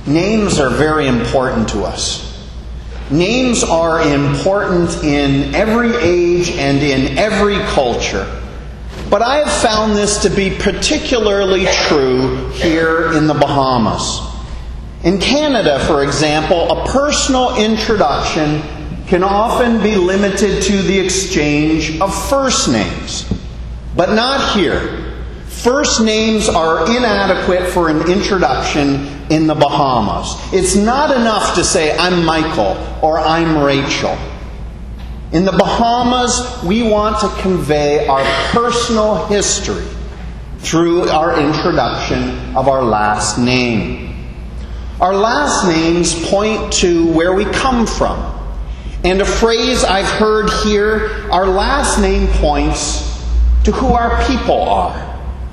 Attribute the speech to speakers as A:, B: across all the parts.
A: Names are very important to us. Names are important in every age and in every culture. But I have found this to be particularly true here in the Bahamas. In Canada, for example, a personal introduction can often be limited to the exchange of first names. But not here. First names are inadequate for an introduction in the Bahamas. It's not enough to say, I'm Michael or I'm Rachel. In the Bahamas, we want to convey our personal history through our introduction of our last name. Our last names point to where we come from. And a phrase I've heard here, our last name points to who our people are.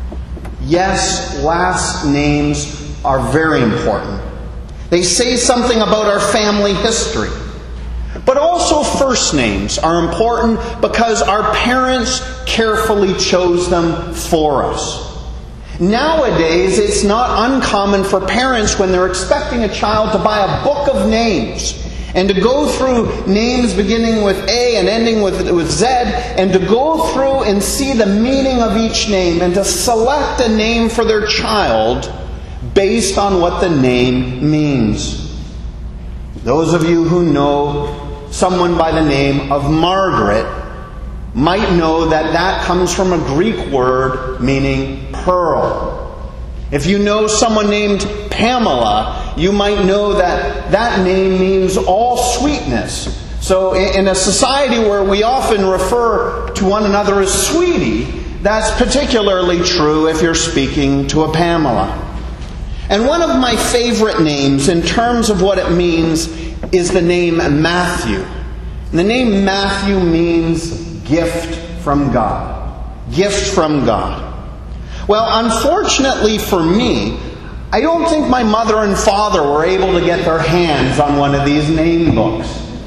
A: Yes, last names are very important. They say something about our family history. But also first names are important because our parents carefully chose them for us. Nowadays, it's not uncommon for parents, when they're expecting a child, to buy a book of names and to go through names beginning with A and ending with Z, and to go through and see the meaning of each name and to select a name for their child based on what the name means. Those of you who know someone by the name of Margaret might know that that comes from a Greek word meaning pearl. If you know someone named Pamela, you might know that that name means all sweetness. So in a society where we often refer to one another as sweetie, that's particularly true if you're speaking to a Pamela. And one of my favorite names in terms of what it means is the name Matthew. And the name Matthew means gift from God. Gift from God. Well, unfortunately for me, I don't think my mother and father were able to get their hands on one of these name books.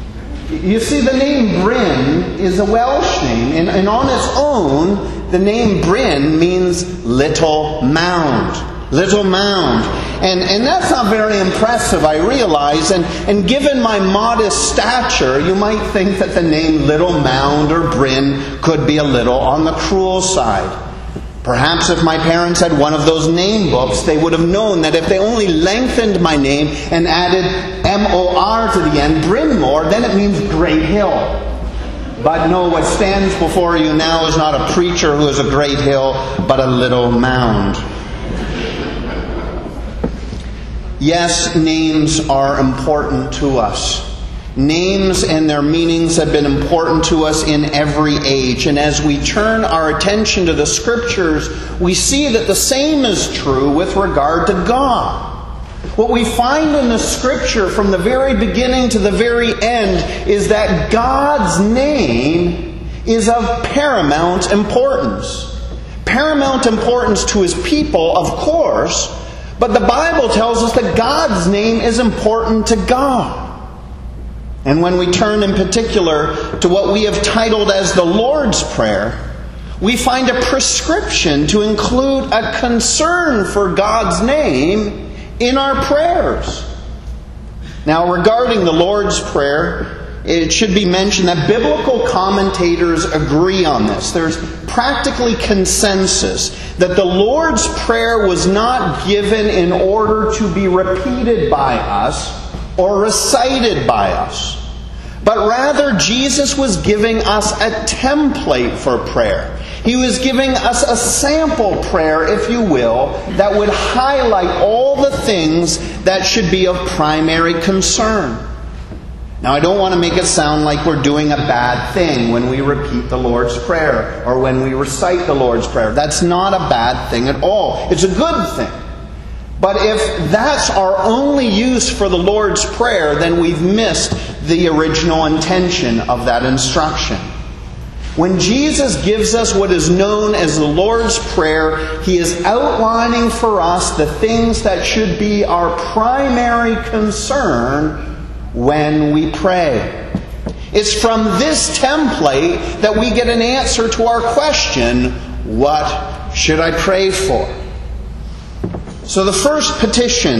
A: You see, the name Bryn is a Welsh name, and on its own, the name Bryn means little mound. Little mound. And that's not very impressive, I realize. And given my modest stature, you might think that the name Little Mound or Bryn could be a little on the cruel side. Perhaps if my parents had one of those name books, they would have known that if they only lengthened my name and added M-O-R to the end, Brynmore, then it means Great Hill. But no, what stands before you now is not a preacher who is a great hill, but a little mound. Yes, names are important to us. Names and their meanings have been important to us in every age. And as we turn our attention to the Scriptures, we see that the same is true with regard to God. What we find in the Scripture from the very beginning to the very end is that God's name is of paramount importance. Paramount importance to His people, of course, but the Bible tells us that God's name is important to God. And when we turn in particular to what we have titled as the Lord's Prayer, we find a prescription to include a concern for God's name in our prayers. Now, regarding the Lord's Prayer, it should be mentioned that biblical commentators agree on this. There's practically consensus that the Lord's Prayer was not given in order to be repeated by us or recited by us, but rather Jesus was giving us a template for prayer. He was giving us a sample prayer, if you will, that would highlight all the things that should be of primary concern. Now, I don't want to make it sound like we're doing a bad thing when we repeat the Lord's Prayer or when we recite the Lord's Prayer. That's not a bad thing at all. It's a good thing. But if that's our only use for the Lord's Prayer, then we've missed the original intention of that instruction. When Jesus gives us what is known as the Lord's Prayer, He is outlining for us the things that should be our primary concern when we pray. It's from this template that we get an answer to our question, what should I pray for? So the first petition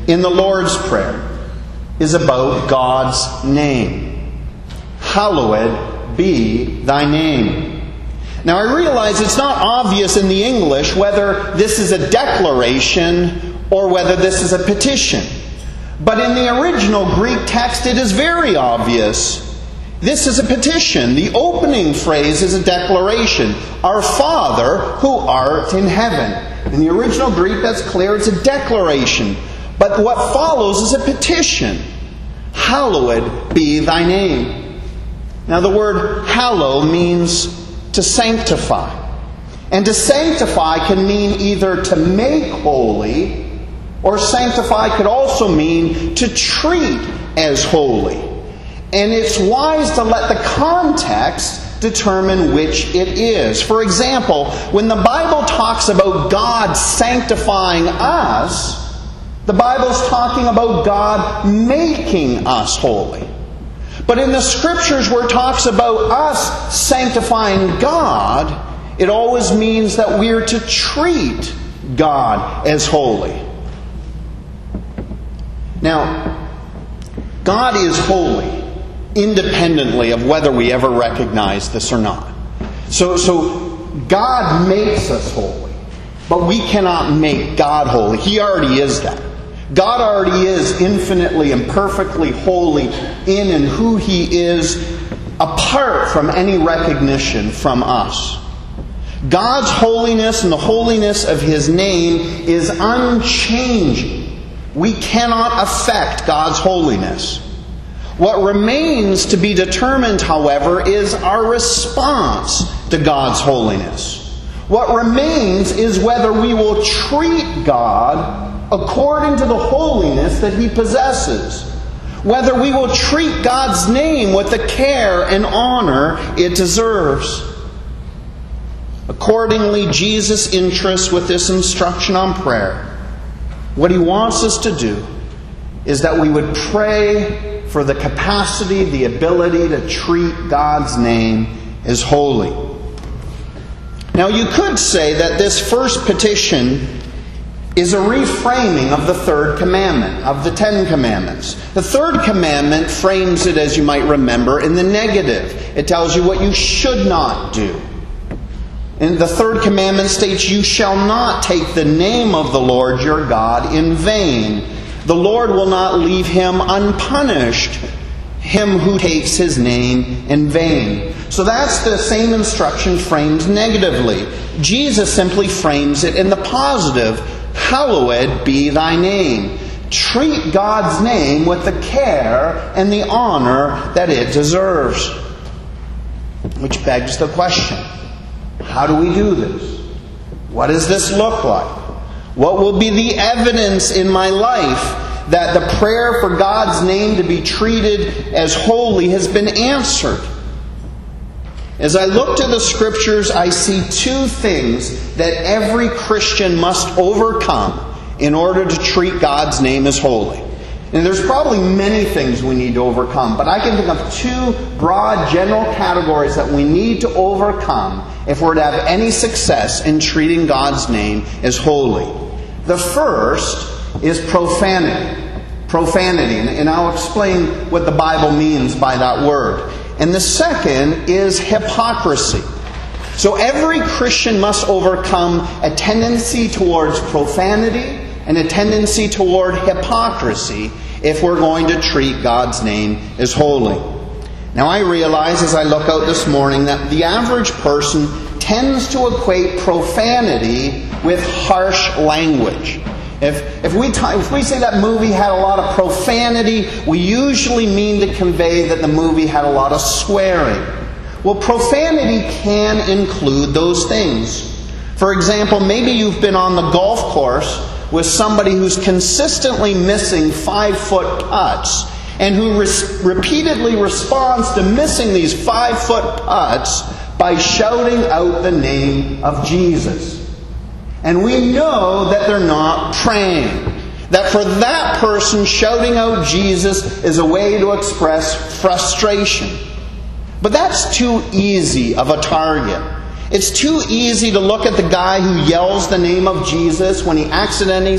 A: in the Lord's Prayer is about God's name. Hallowed be thy name. Now I realize it's not obvious in the English whether this is a declaration or whether this is a petition. But in the original Greek text it is very obvious. This is a petition. The opening phrase is a declaration. Our Father who art in heaven. In the original Greek that's clear, it's a declaration. But what follows is a petition. Hallowed be thy name. Now the word hallow means to sanctify. And to sanctify can mean either to make holy, or sanctify could also mean to treat as holy. And it's wise to let the context determine which it is. For example, when the Bible talks about God sanctifying us, the Bible's talking about God making us holy. But in the Scriptures where it talks about us sanctifying God, it always means that we're to treat God as holy. Now, God is holy independently of whether we ever recognize this or not. So God makes us holy, but we cannot make God holy. He already is that. God already is infinitely and perfectly holy in and who He is, apart from any recognition from us. God's holiness and the holiness of His name is unchanging. We cannot affect God's holiness. What remains to be determined, however, is our response to God's holiness. What remains is whether we will treat God according to the holiness that He possesses. Whether we will treat God's name with the care and honor it deserves. Accordingly, Jesus' interest with this instruction on prayer, what He wants us to do, is that we would pray for the capacity, the ability to treat God's name as holy. Now you could say that this first petition is a reframing of the third commandment, of the Ten Commandments. The third commandment frames it, as you might remember, in the negative. It tells you what you should not do. And the third commandment states, "You shall not take the name of the Lord your God in vain. The Lord will not leave him unpunished, him who takes His name in vain." So that's the same instruction framed negatively. Jesus simply frames it in the positive. Hallowed be thy name. Treat God's name with the care and the honor that it deserves. Which begs the question, how do we do this? What does this look like? What will be the evidence in my life that the prayer for God's name to be treated as holy has been answered? As I look to the Scriptures, I see two things that every Christian must overcome in order to treat God's name as holy. And there's probably many things we need to overcome, but I can think of two broad general categories that we need to overcome if we're to have any success in treating God's name as holy. The first is profanity. Profanity, and I'll explain what the Bible means by that word. And the second is hypocrisy. So every Christian must overcome a tendency towards profanity and a tendency toward hypocrisy if we're going to treat God's name as holy. Now I realize as I look out this morning that the average person tends to equate profanity with harsh language. If we say that movie had a lot of profanity, we usually mean to convey that the movie had a lot of swearing. Well, profanity can include those things. For example, maybe you've been on the golf course with somebody who's consistently missing 5-foot putts and who repeatedly responds to missing these 5-foot putts by shouting out the name of Jesus. And we know that they're not praying. That for that person, shouting out Jesus is a way to express frustration. But that's too easy of a target. It's too easy to look at the guy who yells the name of Jesus when he accidentally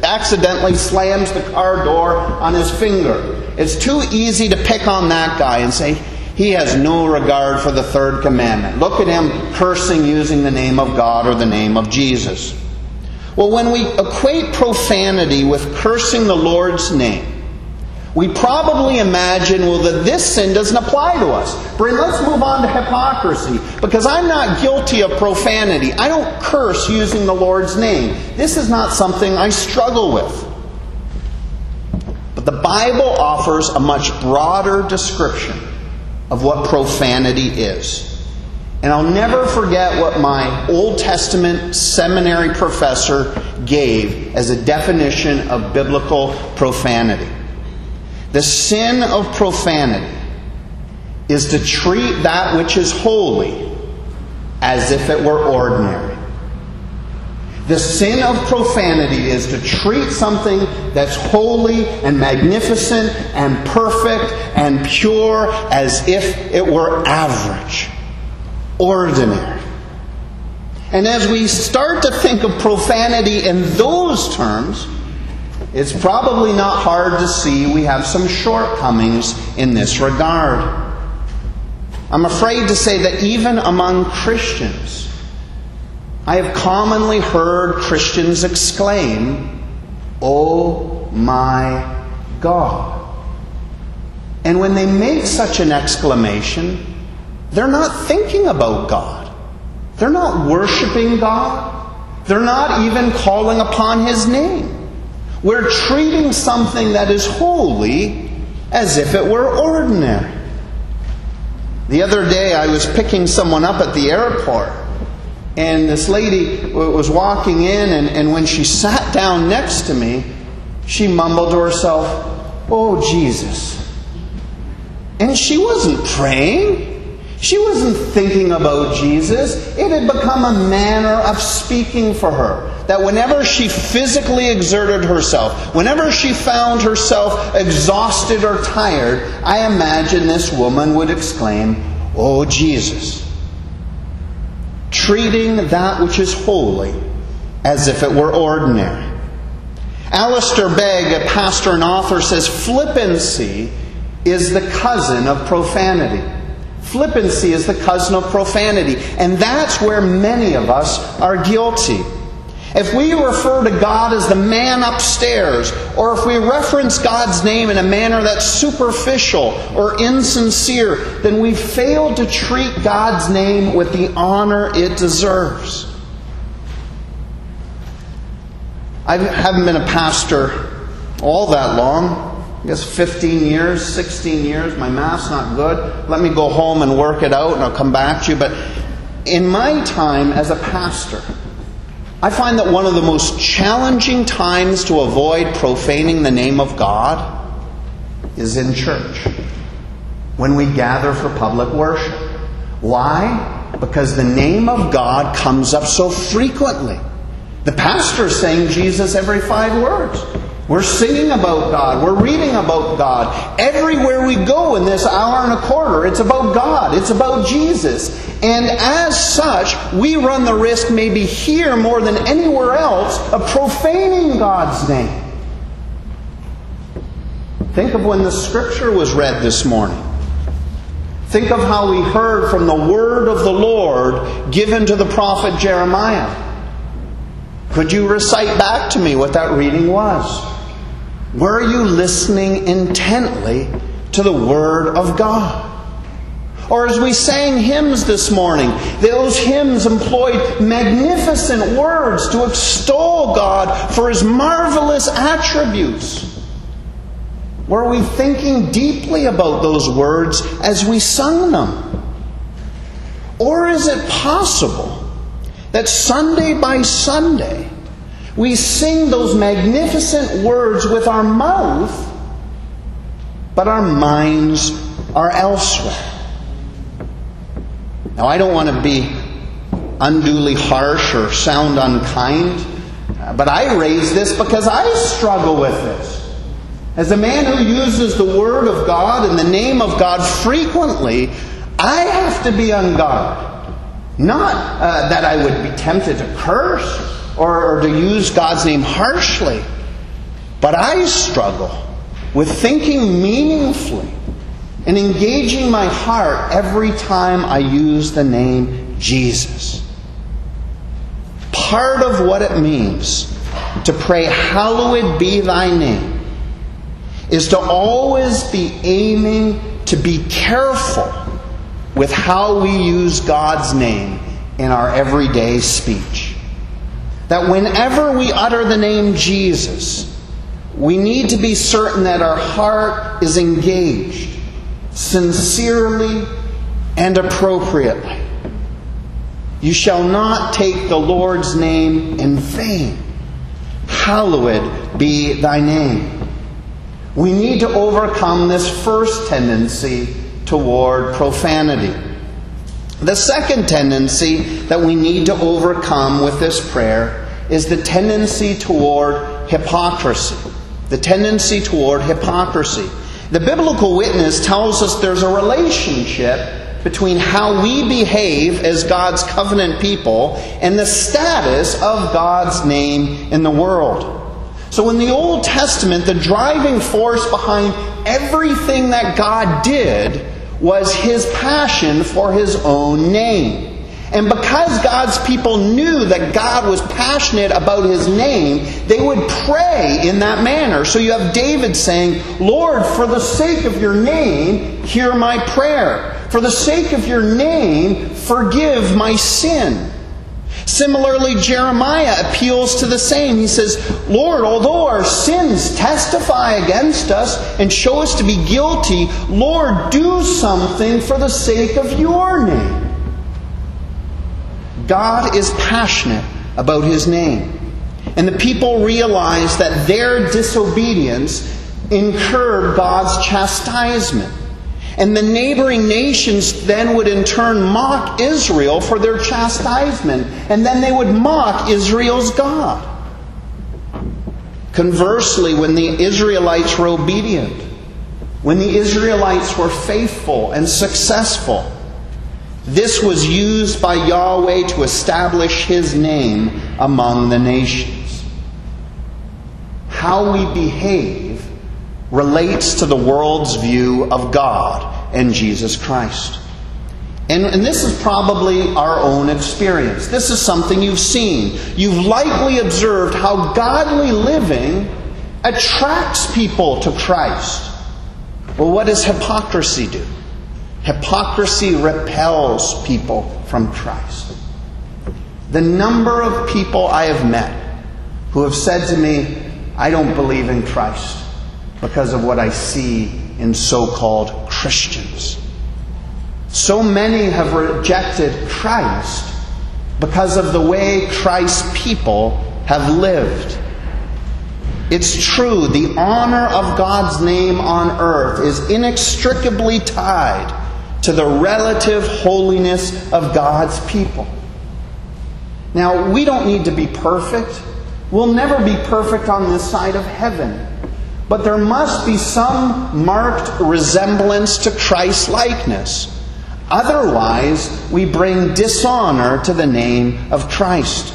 A: slams the car door on his finger. It's too easy to pick on that guy and say, he has no regard for the third commandment. Look at him cursing using the name of God or the name of Jesus. Well, when we equate profanity with cursing the Lord's name, we probably imagine, well, that this sin doesn't apply to us. But let's move on to hypocrisy, because I'm not guilty of profanity. I don't curse using the Lord's name. This is not something I struggle with. But the Bible offers a much broader description of what profanity is. And I'll never forget what my Old Testament seminary professor gave as a definition of biblical profanity. The sin of profanity is to treat that which is holy as if it were ordinary. The sin of profanity is to treat something that's holy and magnificent and perfect and pure as if it were average, ordinary. And as we start to think of profanity in those terms, it's probably not hard to see we have some shortcomings in this regard. I'm afraid to say that even among Christians, I have commonly heard Christians exclaim, "Oh my God." And when they make such an exclamation, they're not thinking about God. They're not worshiping God. They're not even calling upon His name. We're treating something that is holy as if it were ordinary. The other day I was picking someone up at the airport, and this lady was walking in, and when she sat down next to me, she mumbled to herself, "Oh, Jesus." And she wasn't praying. She wasn't thinking about Jesus. It had become a manner of speaking for her. That whenever she physically exerted herself, whenever she found herself exhausted or tired, I imagine this woman would exclaim, "Oh, Jesus." Treating that which is holy as if it were ordinary. Alistair Begg, a pastor and author, says flippancy is the cousin of profanity. Flippancy is the cousin of profanity. And that's where many of us are guilty. If we refer to God as the man upstairs, or if we reference God's name in a manner that's superficial or insincere, then we fail to treat God's name with the honor it deserves. I haven't been a pastor all that long. I guess 15 years, 16 years. My math's not good. Let me go home and work it out and I'll come back to you. But in my time as a pastor, I find that one of the most challenging times to avoid profaning the name of God is in church, when we gather for public worship. Why? Because the name of God comes up so frequently. The pastor's saying Jesus every 5 words. We're singing about God. We're reading about God. Everywhere we go in this hour and a quarter, it's about God. It's about Jesus. And as such, we run the risk, maybe here more than anywhere else, of profaning God's name. Think of when the Scripture was read this morning. Think of how we heard from the word of the Lord given to the prophet Jeremiah. Could you recite back to me what that reading was? Were you listening intently to the Word of God? Or as we sang hymns this morning, those hymns employed magnificent words to extol God for His marvelous attributes. Were we thinking deeply about those words as we sung them? Or is it possible that Sunday by Sunday, we sing those magnificent words with our mouth, but our minds are elsewhere? Now, I don't want to be unduly harsh or sound unkind, but I raise this because I struggle with this. As a man who uses the Word of God and the name of God frequently, I have to be on guard. Not that I would be tempted to curse or to use God's name harshly, but I struggle with thinking meaningfully and engaging my heart every time I use the name Jesus. Part of what it means to pray, "Hallowed be thy name," is to always be aiming to be careful with how we use God's name in our everyday speech. That whenever we utter the name Jesus, we need to be certain that our heart is engaged sincerely and appropriately. "You shall not take the Lord's name in vain. Hallowed be thy name." We need to overcome this first tendency toward profanity. The second tendency that we need to overcome with this prayer is the tendency toward hypocrisy. The tendency toward hypocrisy. The biblical witness tells us there's a relationship between how we behave as God's covenant people and the status of God's name in the world. So in the Old Testament, the driving force behind everything that God did was His passion for His own name. And because God's people knew that God was passionate about His name, they would pray in that manner. So you have David saying, "Lord, for the sake of your name, hear my prayer. For the sake of your name, forgive my sin." Similarly, Jeremiah appeals to the same. He says, "Lord, although our sins testify against us and show us to be guilty, Lord, do something for the sake of your name." God is passionate about His name. And the people realized that their disobedience incurred God's chastisement. And the neighboring nations then would in turn mock Israel for their chastisement. And then they would mock Israel's God. Conversely, when the Israelites were obedient, when the Israelites were faithful and successful, this was used by Yahweh to establish His name among the nations. How we behave relates to the world's view of God and Jesus Christ. And this is probably our own experience. This is something you've seen. You've likely observed how godly living attracts people to Christ. Well, what does hypocrisy do? Hypocrisy repels people from Christ. The number of people I have met who have said to me, "I don't believe in Christ because of what I see in so-called Christians." So many have rejected Christ because of the way Christ's people have lived. It's true, the honor of God's name on earth is inextricably tied to the relative holiness of God's people. Now, we don't need to be perfect. We'll never be perfect on this side of heaven. But there must be some marked resemblance to Christ-likeness. Otherwise, we bring dishonor to the name of Christ.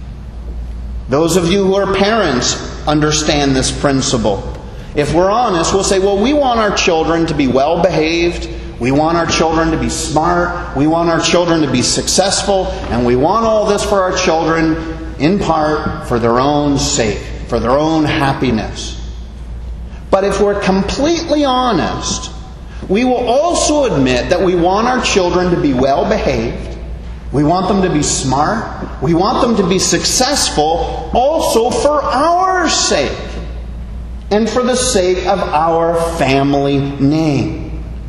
A: Those of you who are parents understand this principle. If we're honest, we'll say, well, we want our children to be well-behaved. We want our children to be smart. We want our children to be successful. And we want all this for our children, in part, for their own sake, for their own happiness. But if we're completely honest, we will also admit that we want our children to be well-behaved. We want them to be smart. We want them to be successful also for our sake and for the sake of our family name.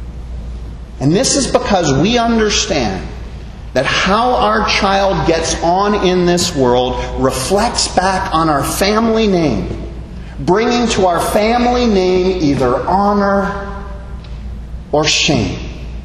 A: And this is because we understand that how our child gets on in this world reflects back on our family name, bringing to our family name either honor or shame.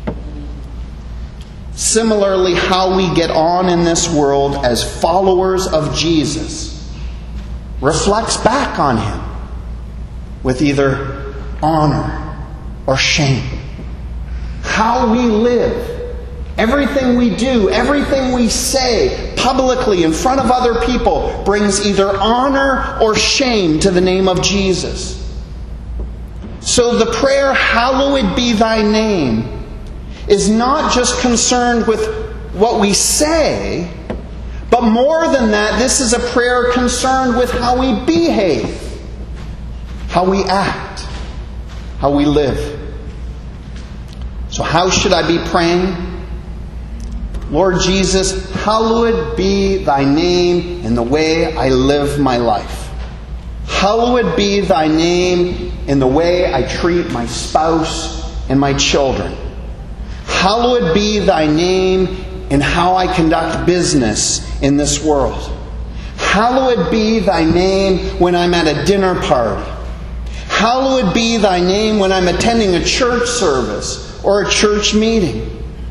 A: Similarly, how we get on in this world as followers of Jesus reflects back on Him with either honor or shame. How we live Everything we do, everything we say publicly in front of other people brings either honor or shame to the name of Jesus. So the prayer, "Hallowed be thy name," is not just concerned with what we say, but more than that, this is a prayer concerned with how we behave, how we act, how we live. So how should I be praying? Lord Jesus, hallowed be thy name in the way I live my life. Hallowed be thy name in the way I treat my spouse and my children. Hallowed be thy name in how I conduct business in this world. Hallowed be thy name when I'm at a dinner party. Hallowed be thy name when I'm attending a church service or a church meeting.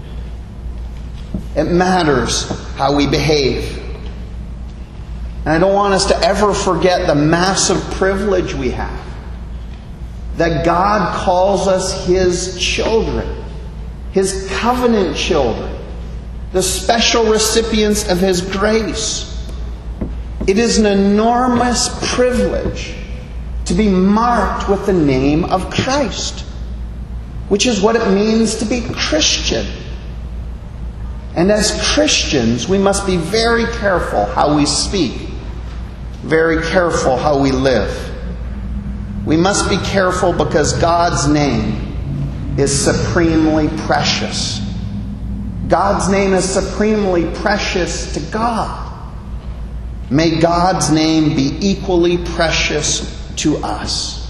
A: It matters how we behave. And I don't want us to ever forget the massive privilege we have. That God calls us His children. His covenant children. The special recipients of His grace. It is an enormous privilege to be marked with the name of Christ. Which is what it means to be Christian. And as Christians, we must be very careful how we speak, very careful how we live. We must be careful because God's name is supremely precious. God's name is supremely precious to God. May God's name be equally precious to us.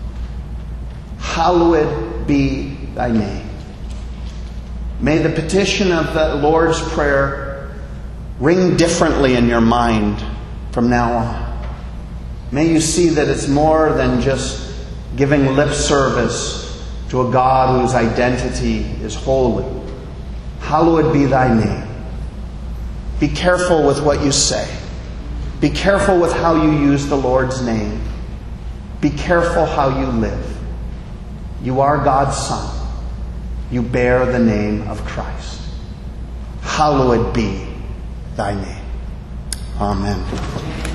A: Hallowed be thy name. May the petition of the Lord's Prayer ring differently in your mind from now on. May you see that it's more than just giving lip service to a God whose identity is holy. Hallowed be thy name. Be careful with what you say. Be careful with how you use the Lord's name. Be careful how you live. You are God's Son. You bear the name of Christ. Hallowed be thy name. Amen.